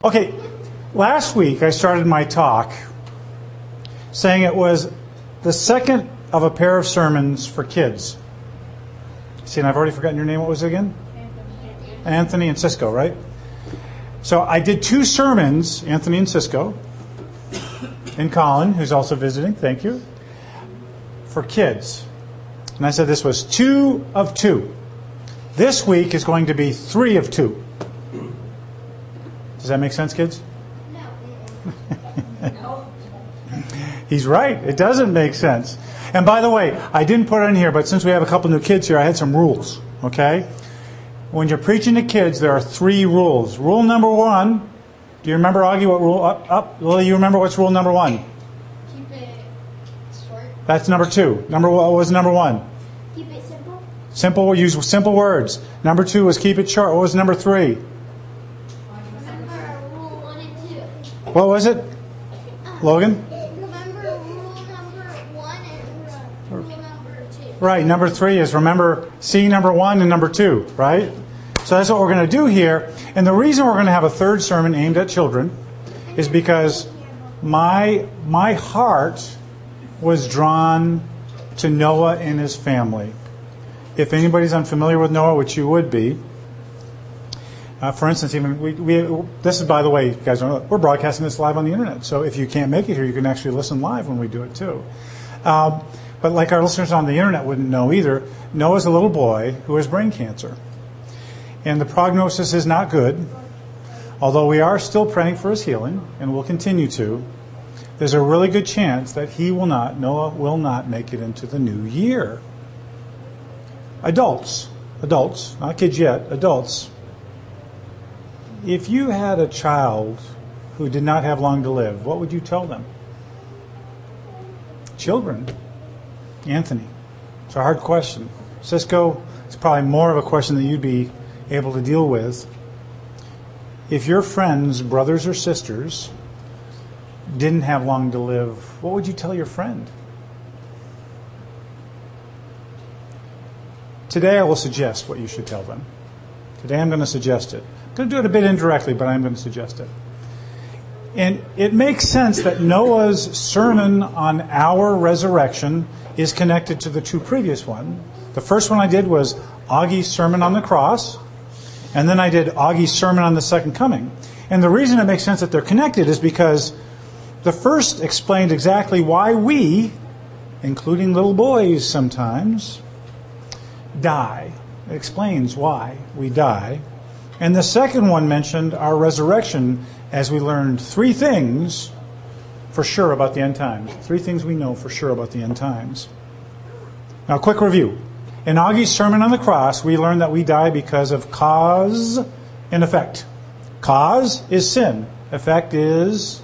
Okay, last week I started my talk saying it was the second of a pair of sermons for kids. See, and I've already forgotten your name. What was it again? Anthony and Cisco, right? So I did 2 sermons, Anthony and Cisco, and Colin, who's also visiting, thank you, for kids. And I said this was 2 of 2. This week is going to be 3 of 2. Does that make sense, kids? No. He's right. It doesn't make sense. And by the way, I didn't put it in here, but since we have a couple new kids here, I had some rules, okay? When you're preaching to kids, there are 3 rules. Rule number 1, do you remember, Augie, what rule? Lily, you remember what's rule number 1? Keep it short. That's number 2. What was number 1? Keep it simple. Simple, use simple words. Number 2 was keep it short. What was number 3? Remember rule 1 and 2. What was it? Logan? Remember rule number 1 and rule number 2. Right, number 3 is remember C number 1 and number 2, right? So that's what we're going to do here. And the reason we're going to have a third sermon aimed at children is because my heart was drawn to Noah and his family. If anybody's unfamiliar with Noah, which you would be, for instance, even this is, by the way, you guys don't know, we're broadcasting this live on the internet. So if you can't make it here, you can actually listen live when we do it too. But like our listeners on the internet wouldn't know either, Noah's a little boy who has brain cancer. And the prognosis is not good, although we are still praying for his healing, and will continue to. There's a really good chance that Noah will not make it into the new year. Adults, not kids yet, adults. If you had a child who did not have long to live, what would you tell them? Children. Anthony. It's a hard question. Cisco, it's probably more of a question that you'd be able to deal with. If your friends, brothers or sisters, didn't have long to live, what would you tell your friend? Today I will suggest what you should tell them. Today I'm going to suggest it. I'm going to do it a bit indirectly, but I'm going to suggest it. And it makes sense that Noah's sermon on our resurrection is connected to the 2 previous ones. The first one I did was Augie's sermon on the cross, and then I did Augie's sermon on the second coming. And the reason it makes sense that they're connected is because the first explained exactly why we, including little boys sometimes, die. It explains why we die. And the second one mentioned our resurrection as we learned 3 things for sure about the end times. 3 things we know for sure about the end times. Now, quick review. In Augie's sermon on the cross, we learned that we die because of cause and effect. Cause is sin. Effect is...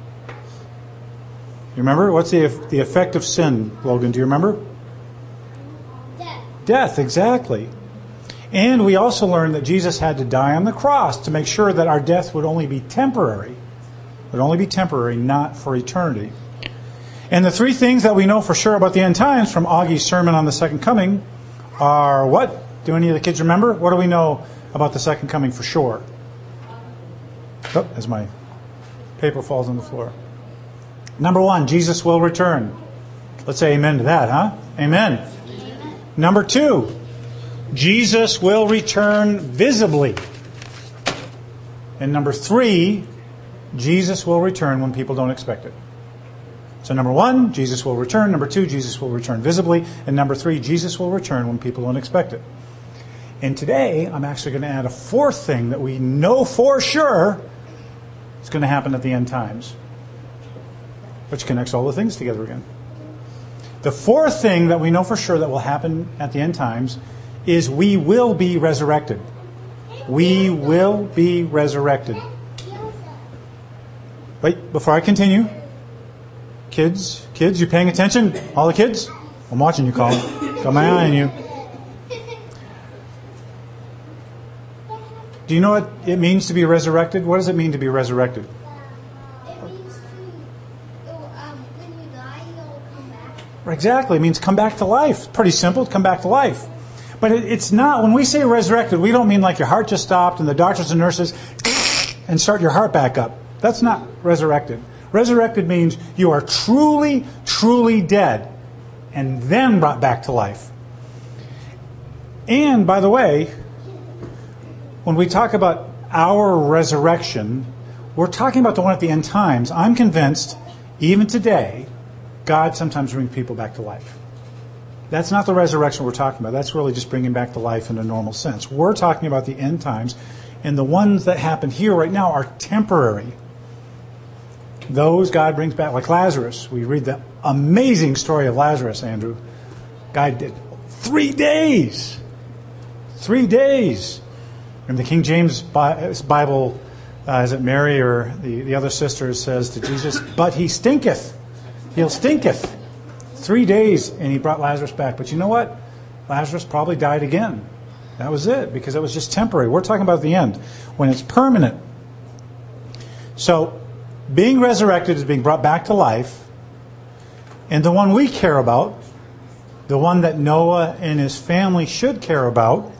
You remember? What's the effect of sin, Logan? Do you remember? Death. Death, exactly. And we also learned that Jesus had to die on the cross to make sure that our death would only be temporary. Would only be temporary, not for eternity. And the 3 things that we know for sure about the end times from Augie's sermon on the second coming are what? Do any of the kids remember? What do we know about the second coming for sure? Oh, as my paper falls on the floor. Number 1, Jesus will return. Let's say amen to that, huh? Amen. Number 2, Jesus will return visibly. And number 3, Jesus will return when people don't expect it. So number 1, Jesus will return. Number 2, Jesus will return visibly. And number 3, Jesus will return when people don't expect it. And today, I'm actually going to add a 4th thing that we know for sure is going to happen at the end times, which connects all the things together again. The 4th thing that we know for sure that will happen at the end times is we will be resurrected. We will be resurrected. Wait, before I continue, kids, you paying attention? All the kids? I'm watching you, Colin. Got my eye on you. Do you know what it means to be resurrected? What does it mean to be resurrected? It means when you die, you'll come back. Exactly. It means come back to life. Pretty simple. Come back to life. But it's not. When we say resurrected, we don't mean like your heart just stopped and the doctors and nurses and start your heart back up. That's not resurrected. Resurrected means you are truly, truly dead and then brought back to life. And, by the way, when we talk about our resurrection, we're talking about the one at the end times. I'm convinced, even today, God sometimes brings people back to life. That's not the resurrection we're talking about. That's really just bringing back to life in a normal sense. We're talking about the end times, and the ones that happen here right now are temporary. Those God brings back, like Lazarus. We read the amazing story of Lazarus, Andrew. God did 3 days. 3 days. And the King James Bible, is it Mary or the other sister, says to Jesus, but he stinketh. He'll stinketh. 3 days, and he brought Lazarus back. But you know what? Lazarus probably died again. That was it, because it was just temporary. We're talking about the end, when it's permanent. So, being resurrected is being brought back to life. And the one we care about, the one that Noah and his family should care about,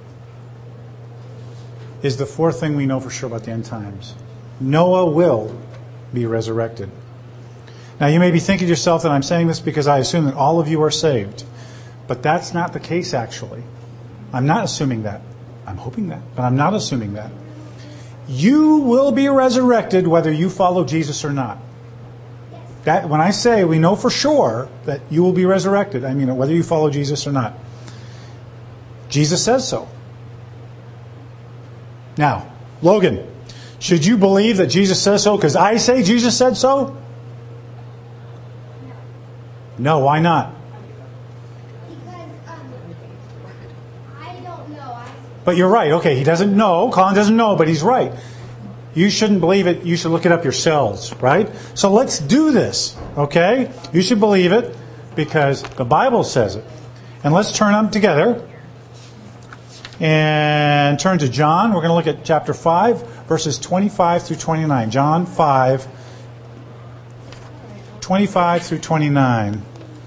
is the fourth thing we know for sure about the end times. Noah will be resurrected. Now, you may be thinking to yourself that I'm saying this because I assume that all of you are saved. But that's not the case, actually. I'm not assuming that. I'm hoping that, but I'm not assuming that. You will be resurrected whether you follow Jesus or not. That, when I say we know for sure that you will be resurrected, I mean whether you follow Jesus or not. Jesus says so. Now, Logan, should you believe that Jesus says so because I say Jesus said so? No, why not? Because I don't know. But you're right. Okay, he doesn't know. Colin doesn't know, but he's right. You shouldn't believe it. You should look it up yourselves, right? So let's do this, okay? You should believe it because the Bible says it. And let's turn them together and turn to John. We're going to look at chapter 5, verses 25 through 29. John 5, 25 through 29.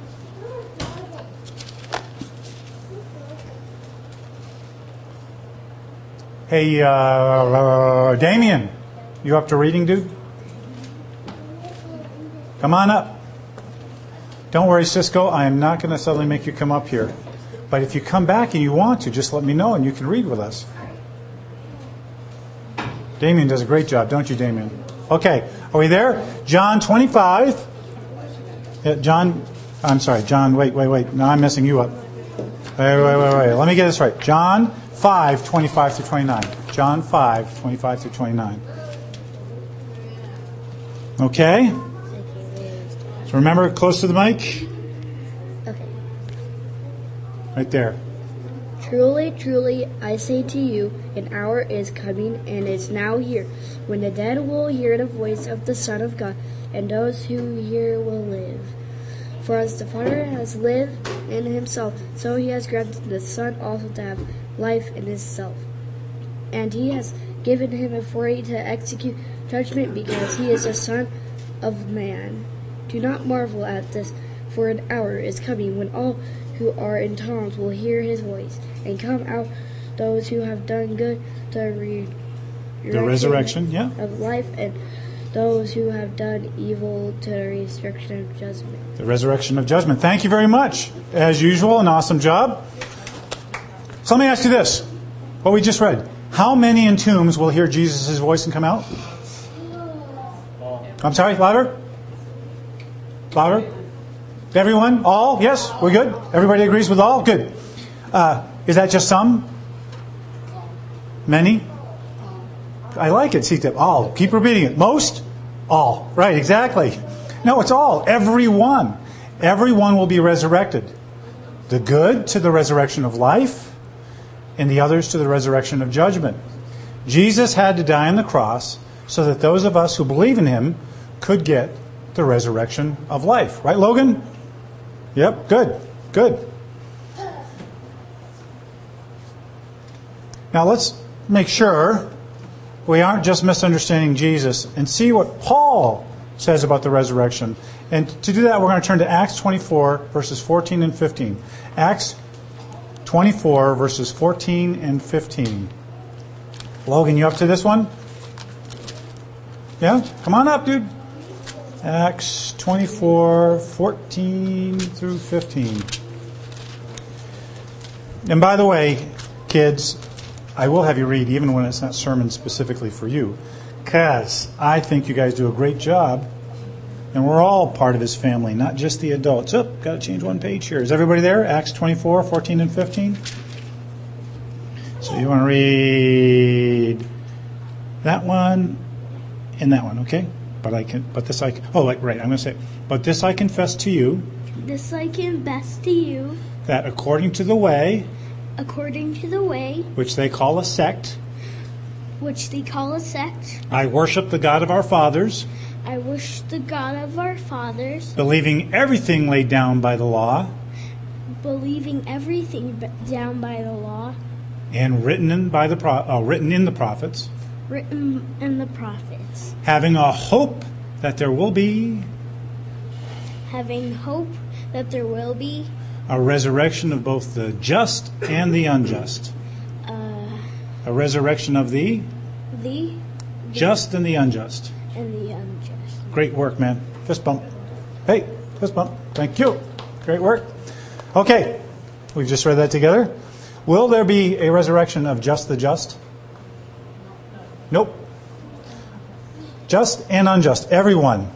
Hey, Damien, you up to reading, dude? Come on up. Don't worry, Cisco, I am not going to suddenly make you come up here. But if you come back and you want to, just let me know and you can read with us. Damien does a great job, don't you, Damien? Okay, are we there? John 25. John, wait. No, I'm messing you up. Wait. Let me get this right. John 5, 25 through 29. John 5, 25 through 29. Okay? So remember, close to the mic. Okay. Right there. Truly, truly, I say to you, an hour is coming, and is now here, when the dead will hear the voice of the Son of God, and those who hear will live. For as the Father has lived in himself, so he has granted the Son also to have life in himself. And he has given him authority to execute judgment, because he is the Son of Man. Do not marvel at this, for an hour is coming when all who are in tombs will hear his voice, and come out those who have done good to the resurrection, yeah, of life, and those who have done evil to the resurrection of judgment. The resurrection of judgment. Thank you very much. As usual, an awesome job. So let me ask you this. What we just read. How many in tombs will hear Jesus' voice and come out? I'm sorry, louder? Louder? Everyone? All? Yes? We're good? Everybody agrees with all? Good. Is that just some? Many? I like it. See, all. Keep repeating it. Most? All. Right, exactly. No, it's all. Everyone. Everyone will be resurrected. The good to the resurrection of life, and the others to the resurrection of judgment. Jesus had to die on the cross so that those of us who believe in him could get the resurrection of life. Right, Logan? Yep, good. Now let's make sure we aren't just misunderstanding Jesus and see what Paul says about the resurrection. And to do that, we're going to turn to Acts 24, verses 14 and 15. Acts 24, verses 14 and 15. Logan, you up to this one? Yeah? Come on up, dude. Acts 24, 14 through 15. And by the way, kids, I will have you read even when it's not sermon specifically for you, because I think you guys do a great job, and we're all part of his family, not just the adults. Oh, got to change one page here. Is everybody there? Acts 24, 14 and 15? So you want to read that one and that one, okay? But I'm going to say, but this I confess to you. This I confess to you. That according to the way. According to the way. Which they call a sect. Which they call a sect. I worship the God of our fathers. I worship the God of our fathers. Believing everything laid down by the law. Believing everything down by the law. And written in the prophets. Written in the prophets. Having a hope that there will be. Having hope that there will be. A resurrection of both the just and the unjust. A resurrection of the just and the unjust. And the unjust. Great work, man. Fist bump. Hey, fist bump. Thank you. Great work. Okay, we've just read that together. Will there be a resurrection of just the just? Nope. Just and unjust, everyone.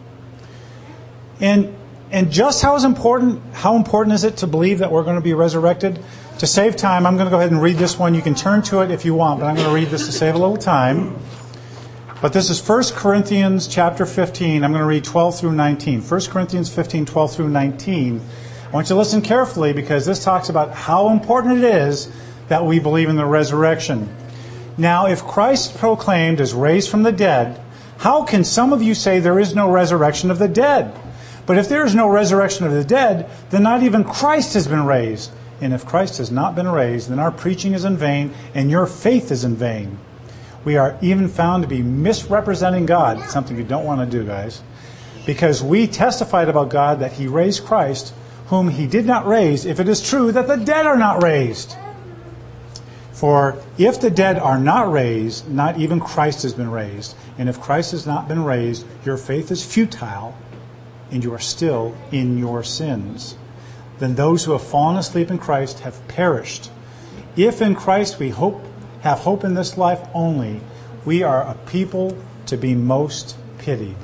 And just how important is it to believe that we're going to be resurrected? To save time, I'm going to go ahead and read this one. You can turn to it if you want, but I'm going to read this to save a little time. But this is 1 Corinthians chapter 15. I'm going to read 12 through 19. 1 Corinthians 15, 12 through 19. I want you to listen carefully because this talks about how important it is that we believe in the resurrection. Now, if Christ proclaimed is raised from the dead, how can some of you say there is no resurrection of the dead? But if there is no resurrection of the dead, then not even Christ has been raised. And if Christ has not been raised, then our preaching is in vain and your faith is in vain. We are even found to be misrepresenting God, something you don't want to do, guys, because we testified about God that He raised Christ, whom He did not raise, if it is true that the dead are not raised. For if the dead are not raised, not even Christ has been raised. And if Christ has not been raised, your faith is futile, and you are still in your sins. Then those who have fallen asleep in Christ have perished. If in Christ we have hope in this life only, we are a people to be most pitied.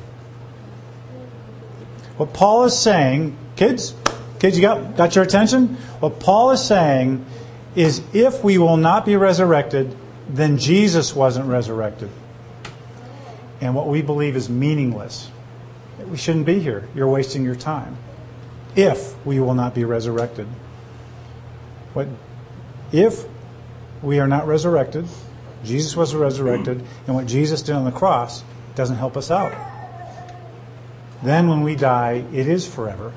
What Paul is saying, kids, you got your attention? What Paul is saying is if we will not be resurrected, then Jesus wasn't resurrected. And what we believe is meaningless. We shouldn't be here. You're wasting your time. If we will not be resurrected. If we are not resurrected, Jesus was resurrected, and what Jesus did on the cross doesn't help us out. Then when we die, it is forever.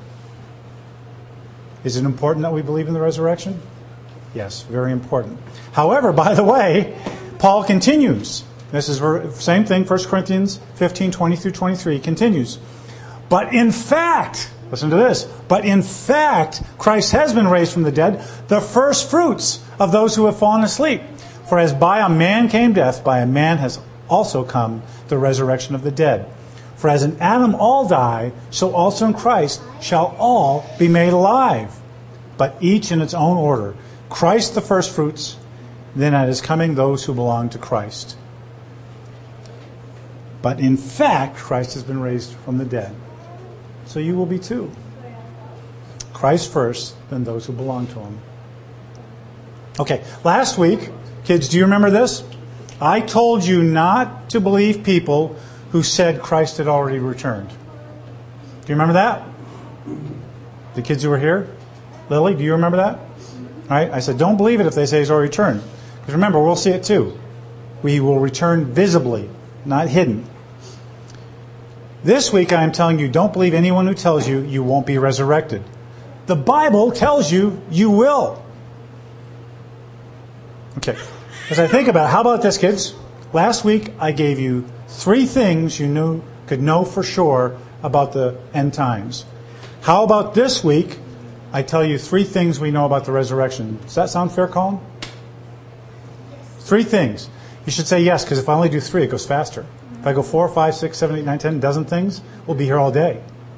Is it important that we believe in the resurrection? Yes, very important. However, by the way, Paul continues. This is the same thing, 1 Corinthians 15, 20 through 23 continues. But in fact, listen to this, but in fact, Christ has been raised from the dead, the first fruits of those who have fallen asleep. For as by a man came death, by a man has also come the resurrection of the dead. For as in Adam all die, so also in Christ shall all be made alive, but each in its own order. Christ the first fruits, then at his coming those who belong to Christ. But in fact, Christ has been raised from the dead. So you will be too. Christ first, then those who belong to Him. Okay, last week, kids, do you remember this? I told you not to believe people who said Christ had already returned. Do you remember that? The kids who were here? Lily, do you remember that? All right, I said, don't believe it if they say He's already returned. Because remember, we'll see it too. We will return visibly, not hidden. This week I am telling you, don't believe anyone who tells you you won't be resurrected. The Bible tells you you will. Okay, as I think about it, how about this, kids? Last week I gave you 3 things you could know for sure about the end times. How about this week I tell you 3 things we know about the resurrection? Does that sound fair, Colin? 3 things. You should say yes, because if I only do 3, it goes faster. If I go 4, 5, 6, 7, 8, 9, 10, dozen things, we'll be here all day.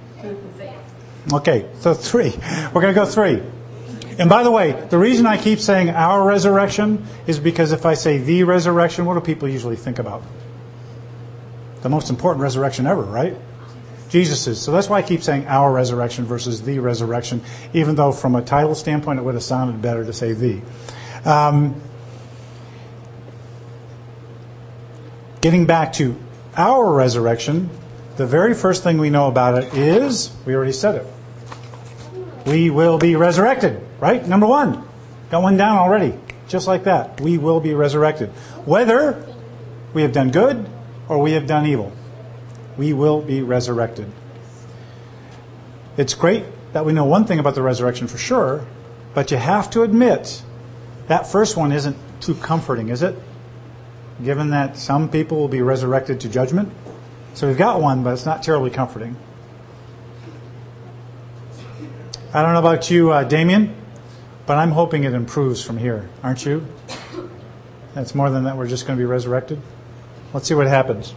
Okay, so 3. We're going to go 3. And by the way, the reason I keep saying our resurrection is because if I say the resurrection, what do people usually think about? The most important resurrection ever, right? Jesus's. So that's why I keep saying our resurrection versus the resurrection, even though from a title standpoint it would have sounded better to say the. Getting back to our resurrection, the very first thing we know about it is, we already said it, we will be resurrected, right? Number 1. Got one down already. Just like that. We will be resurrected. Whether we have done good or we have done evil, we will be resurrected. It's great that we know one thing about the resurrection for sure, but you have to admit that first one isn't too comforting, is it? Given that some people will be resurrected to judgment. So we've got one, but it's not terribly comforting. I don't know about you, Damien, but I'm hoping it improves from here. Aren't you? That's more than that we're just going to be resurrected. Let's see what happens.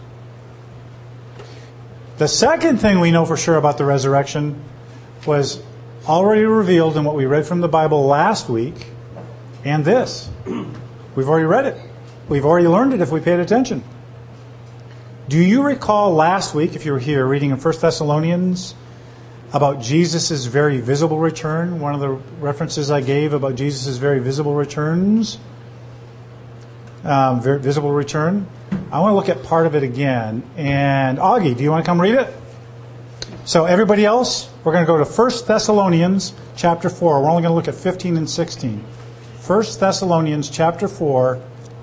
The second thing we know for sure about the resurrection was already revealed in what we read from the Bible last week, and this. We've already read it. We've already learned it if we paid attention. Do you recall last week, if you were here, reading in 1 Thessalonians about Jesus' very visible return? One of the references I gave about Jesus' very visible returns. Very visible return. I want to look at part of it again. And Augie, do you want to come read it? So everybody else, we're going to go to 1 Thessalonians chapter 4. We're only going to look at 15 and 16. 1 Thessalonians chapter 4,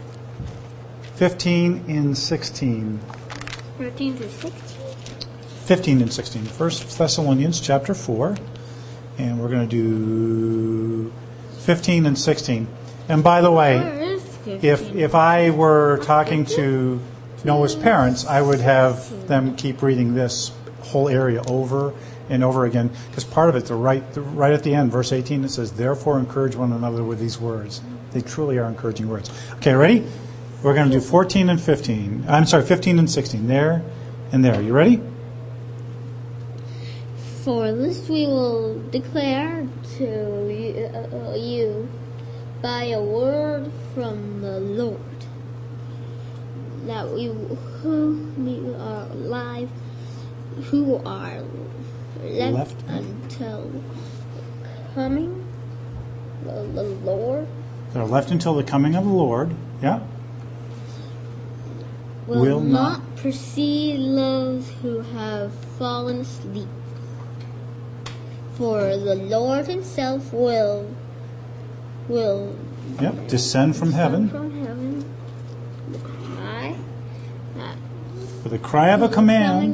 15 and 16. 13 to 16. 15 and 16. 1 Thessalonians chapter 4. And we're going to do 15 and 16. And by the way, if I were talking to Noah's parents, I would have them keep reading this whole area over and over again. Because part of it, right at the end, verse 18, it says, "Therefore encourage one another with these words." They truly are encouraging words. Okay, ready? We're going to do 14 and 15. I'm sorry, 15 and 16. There and there. You ready? For this we will declare to you by a word from the Lord, that we who are alive, who are left until coming of the Lord. That are left until the coming of the Lord. Yeah. Will not precede those who have fallen asleep. For the Lord himself will descend from heaven with a cry of a command,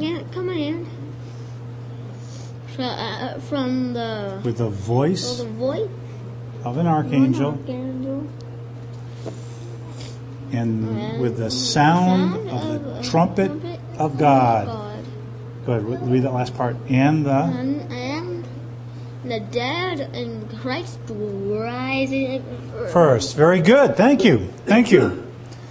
with the voice of an archangel, and with the sound of the trumpet of God. Go ahead, read that last part. And the dead in Christ will rise first. Very good. Thank you. Thank you.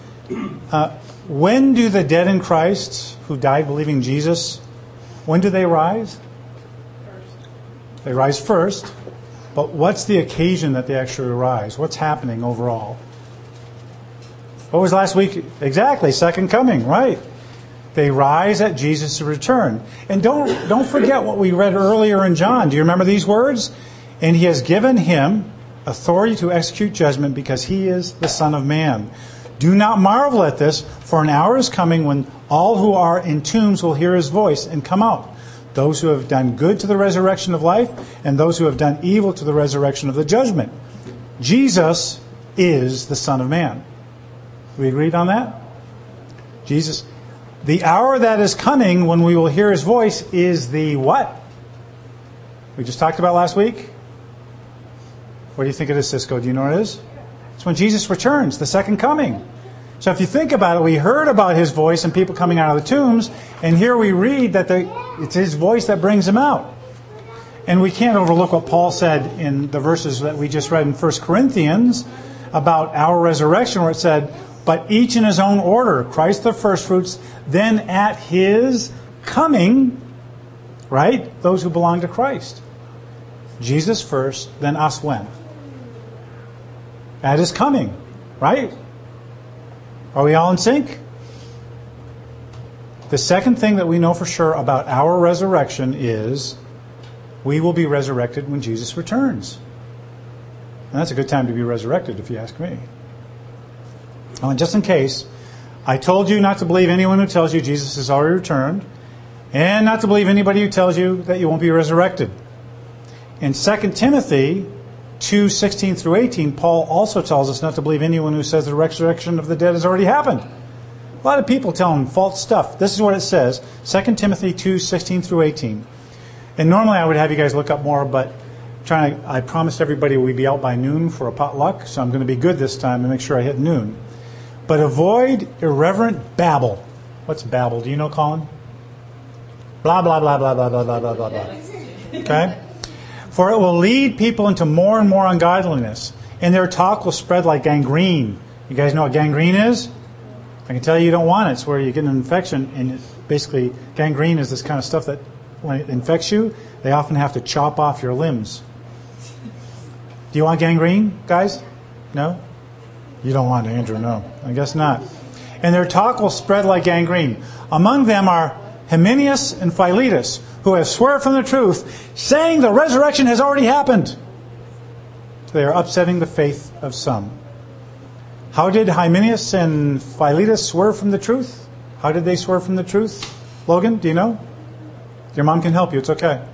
When do the dead in Christ who died believing Jesus, when do they rise? First. They rise first. But what's the occasion that they actually rise? What's happening overall? What was last week? Exactly, second coming, right. They rise at Jesus' return. And don't forget what we read earlier in John. Do you remember these words? And he has given him authority to execute judgment because he is the Son of Man. Do not marvel at this, for an hour is coming when all who are in tombs will hear his voice and come out. Those who have done good to the resurrection of life, and those who have done evil to the resurrection of the judgment. Jesus is the Son of Man. We agreed on that? Jesus. The hour that is coming when we will hear his voice is the what? We just talked about last week? What do you think it is, Cisco? Do you know what it is? It's when Jesus returns, the second coming. So if you think about it, we heard about his voice and people coming out of the tombs, and here we read that it's his voice that brings them out. And we can't overlook what Paul said in the verses that we just read in 1 Corinthians about our resurrection, where it said, but each in his own order. Christ the firstfruits, then at his coming, right? Those who belong to Christ. Jesus first, then us when? At his coming, right? Are we all in sync? The second thing that we know for sure about our resurrection is we will be resurrected when Jesus returns. And that's a good time to be resurrected, if you ask me. Oh, and just in case, I told you not to believe anyone who tells you Jesus has already returned, and not to believe anybody who tells you that you won't be resurrected. In 2 Timothy 2:16 through 18, Paul also tells us not to believe anyone who says the resurrection of the dead has already happened. A lot of people tell him false stuff. This is what it says, 2 Timothy 2:16 through 18. And normally I would have you guys look up more, but I promised everybody we'd be out by noon for a potluck, so I'm going to be good this time and make sure I hit noon. But avoid irreverent babble. What's babble? Do you know, Colin? Blah, blah, blah, blah, blah, blah, blah, blah, blah, blah. Okay? For it will lead people into more and more ungodliness, and their talk will spread like gangrene. You guys know what gangrene is? I can tell you don't want it. It's where you get an infection, and basically gangrene is this kind of stuff that when it infects you, they often have to chop off your limbs. Do you want gangrene, guys? No? You don't want it, Andrew, no. I guess not. And their talk will spread like gangrene. Among them are Hymenaeus and Philetus, who have swear from the truth, saying the resurrection has already happened. They are upsetting the faith of some. How did Hymenaeus and Philetus swear from the truth? How did they swear from the truth? Logan, do you know? Your mom can help you. It's okay.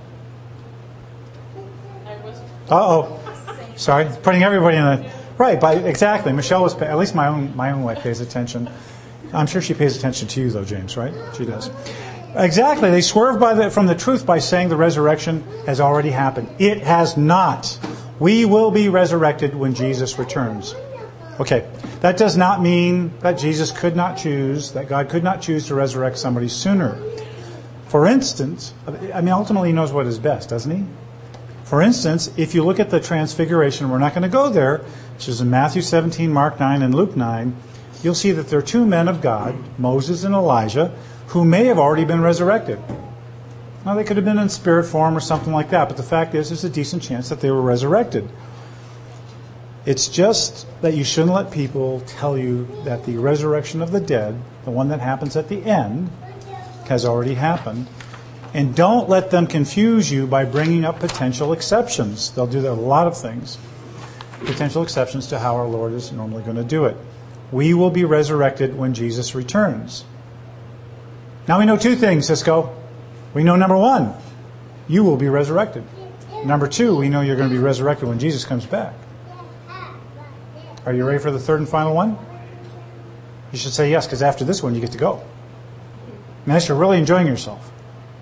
Uh-oh. Sorry. Putting everybody in the... Right, exactly. Michelle was... At least my own wife pays attention. I'm sure she pays attention to you, though, James, right? She does. Exactly. They swerve from the truth by saying the resurrection has already happened. It has not. We will be resurrected when Jesus returns. Okay. That does not mean that Jesus could not choose, that God could not choose to resurrect somebody sooner. For instance, ultimately he knows what is best, doesn't he? For instance, if you look at the transfiguration, we're not going to go there, which is in Matthew 17, Mark 9, and Luke 9, you'll see that there are two men of God, Moses and Elijah, who may have already been resurrected. Now, they could have been in spirit form or something like that, but the fact is there's a decent chance that they were resurrected. It's just that you shouldn't let people tell you that the resurrection of the dead, the one that happens at the end, has already happened. And don't let them confuse you by bringing up potential exceptions. They'll do that with a lot of things. Potential exceptions to how our Lord is normally going to do it. We will be resurrected when Jesus returns. Now we know two things, Cisco. We know number one, you will be resurrected. Number two, we know you're going to be resurrected when Jesus comes back. Are you ready for the third and final one? You should say yes, because after this one you get to go. Unless you're really enjoying yourself.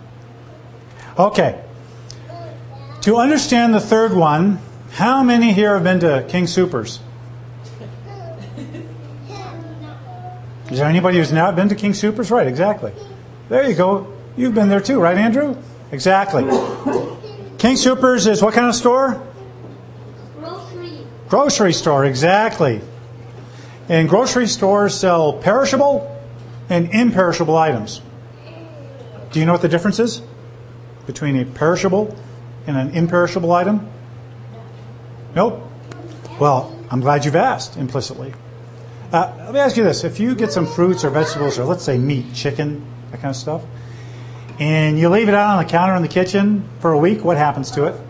Okay. To understand the third one, how many here have been to King Soopers? Is there anybody who's not been to King Soopers? Right, exactly. There you go. You've been there too, right, Andrew? Exactly. King Soopers is what kind of store? Grocery store, exactly. And grocery stores sell perishable and imperishable items. Do you know what the difference is between a perishable and an imperishable item? Nope. Well, I'm glad you've asked implicitly. Let me ask you this. If you get some fruits or vegetables or let's say meat, chicken, that kind of stuff, and you leave it out on the counter in the kitchen for a week, what happens to it?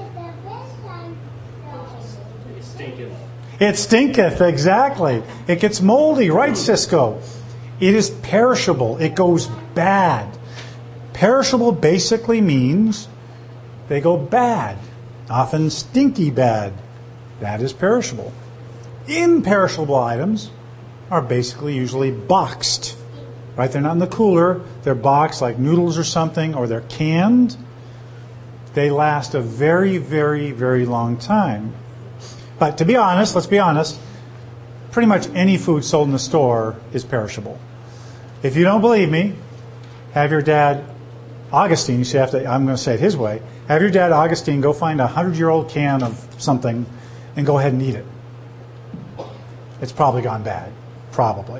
It stinketh, exactly. It gets moldy, right, Cisco? It is perishable. It goes bad. Perishable basically means they go bad, often stinky bad. That is perishable. Imperishable items are basically usually boxed, right? They're not in the cooler. They're boxed like noodles or something, or they're canned. They last a very, very, very long time. But to be honest, let's be honest, pretty much any food sold in the store is perishable. If you don't believe me, have your dad, Augustine, you have to, I'm going to say it his way, have your dad, Augustine, go find a 100-year-old can of something and go ahead and eat it. It's probably gone bad. Probably.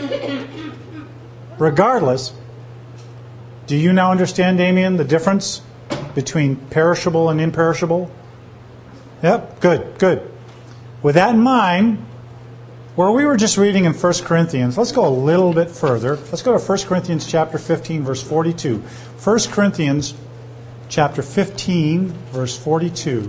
Regardless, do you now understand, Damien, the difference between perishable and imperishable? Yep, good. With that in mind, where we were just reading in 1 Corinthians, let's go a little bit further. Let's go to 1 Corinthians chapter 15, verse 42. 1 Corinthians chapter 15, verse 42.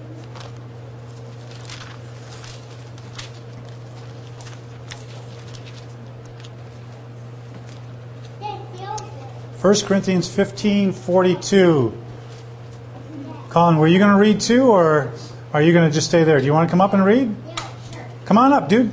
First Corinthians 15:42. Colin, were you going to read too, or are you going to just stay there? Do you want to come up and read? Yeah, sure. Come on up, dude.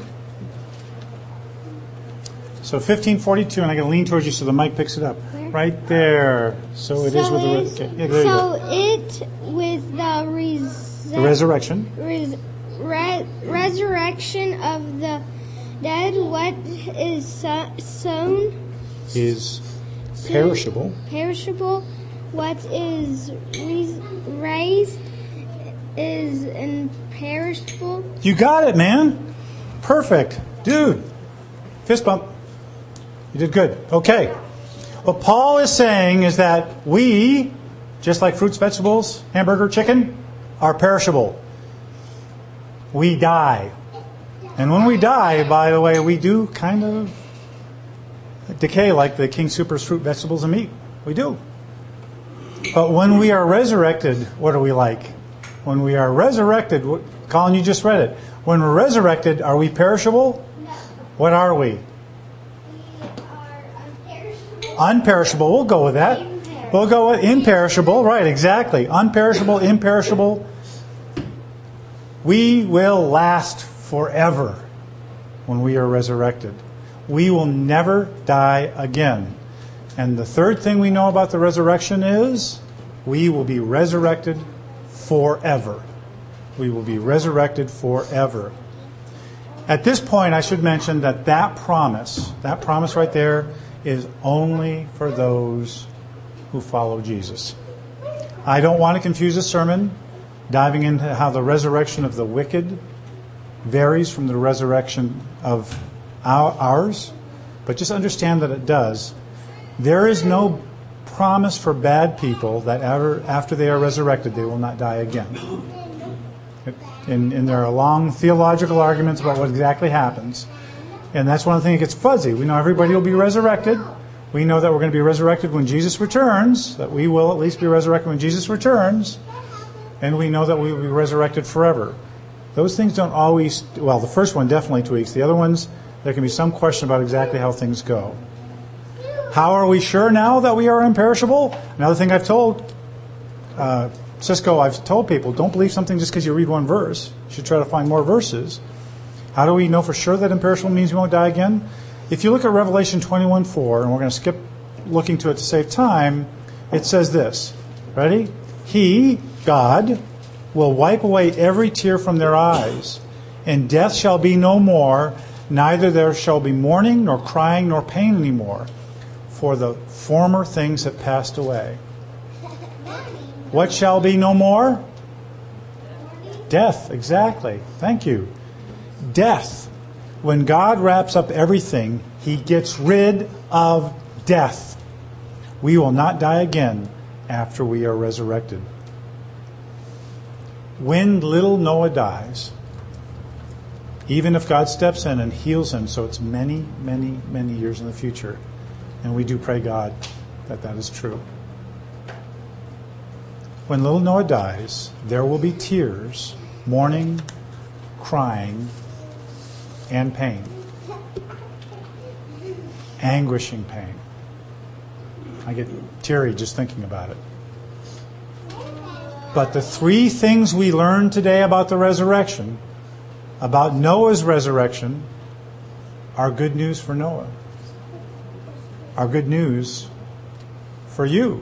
So 15:42, and I got to lean towards you so the mic picks it up. Right there. So it is with the okay. Yeah, there you go. it with The resurrection resurrection of the dead, what is sown is perishable. What is raised is imperishable. You got it, man. Perfect. Dude. Fist bump. You did good. Okay. What Paul is saying is that we, just like fruits, vegetables, hamburger, chicken, are perishable. We die. And when we die, by the way, we do kind of decay like the King Soopers fruit, vegetables, and meat. We do. But when we are resurrected, what are we like? When we are resurrected, Colin, you just read it. When we're resurrected, are we perishable? No. What are we? We are unperishable. Unperishable. We'll go with that. We'll go with imperishable. Right, exactly. Unperishable, imperishable. We will last forever when we are resurrected. We will never die again. And the third thing we know about the resurrection is we will be resurrected forever. We will be resurrected forever. At this point, I should mention that promise right there, is only for those who follow Jesus. I don't want to confuse the sermon diving into how the resurrection of the wicked varies from the resurrection of ours, but just understand that it does. There is no promise for bad people that ever, after they are resurrected, they will not die again. And there are long theological arguments about what exactly happens. And that's one of the things that gets fuzzy. We know everybody will be resurrected. We know that we're going to be resurrected when Jesus returns, that we will at least be resurrected when Jesus returns. And we know that we will be resurrected forever. Those things don't always, well, the first one definitely tweaks. The other ones, there can be some question about exactly how things go. How are we sure now that we are imperishable? Another thing I've told Cisco, I've told people, don't believe something just because you read one verse. You should try to find more verses. How do we know for sure that imperishable means we won't die again? If you look at Revelation 21:4, and we're going to skip looking to it to save time, it says this. Ready? He, God, will wipe away every tear from their eyes, and death shall be no more, neither there shall be mourning, nor crying, nor pain anymore, for the former things have passed away. What shall be no more? Death, exactly. Thank you. Death. When God wraps up everything, He gets rid of death. We will not die again after we are resurrected. When little Noah dies, even if God steps in and heals him, so it's many, many, many years in the future, and we do pray God that that is true. When little Noah dies, there will be tears, mourning, crying, and pain. Anguishing pain. I get teary just thinking about it. But the three things we learned today about the resurrection, about Noah's resurrection, are good news for Noah. Are good news for you.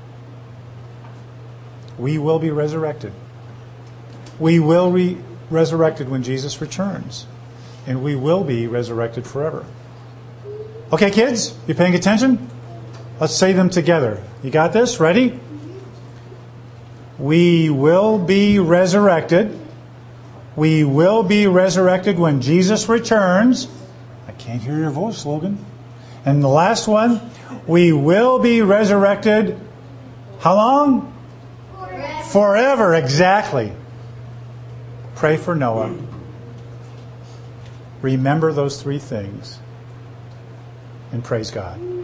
We will be resurrected. We will be resurrected when Jesus returns. And we will be resurrected forever. Okay, kids, you paying attention? Let's say them together. You got this? Ready? We will be resurrected. We will be resurrected when Jesus returns. I can't hear your voice, Logan. And the last one, we will be resurrected. How long? Forever, exactly. Pray for Noah. Remember those three things. And praise God.